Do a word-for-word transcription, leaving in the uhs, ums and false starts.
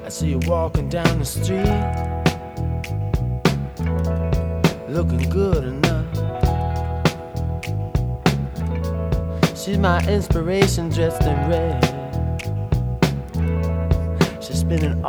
I see you walking down the street, looking good enough. She's my inspiration dressed in red. She's spinning